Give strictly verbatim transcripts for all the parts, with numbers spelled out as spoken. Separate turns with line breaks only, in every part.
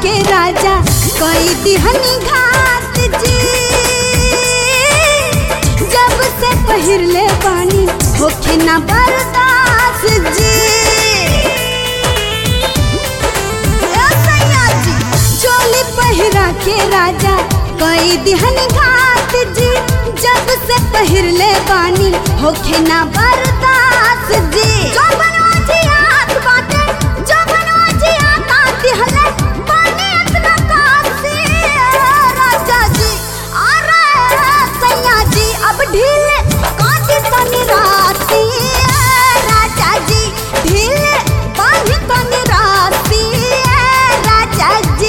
के राजा कोई दिहनी घात जी। जब से पहिरले बानी होखे ना बर्दाश्त जी। ए सैया जी चोली पहिरा के राजा कोई दिहनी घात जी। जब से पहिरले बानी होखे ना बर्दाश्त जी। जो बनवा जी हाथ बाटे जो बनवा जी हाथ दिहले बानी इतना कासी राजा जी। अरे सैया जी अब ढीले काटी तनी राती राजा जी। ढीले बांधी तनी राती राजा जी।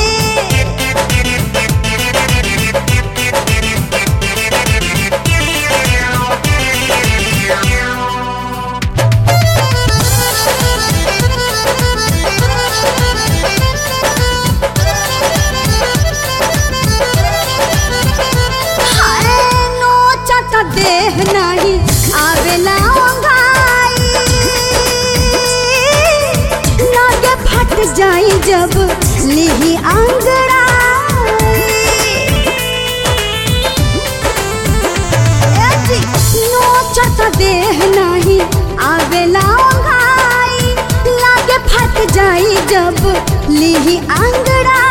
देह नहीं आवेला ओंघाई लागे फट जाई जब लिही आंगड़ाई। नोचत देह नहीं आवेला ओंघाई लागे फट जाई जब लिही आंगड़ाई।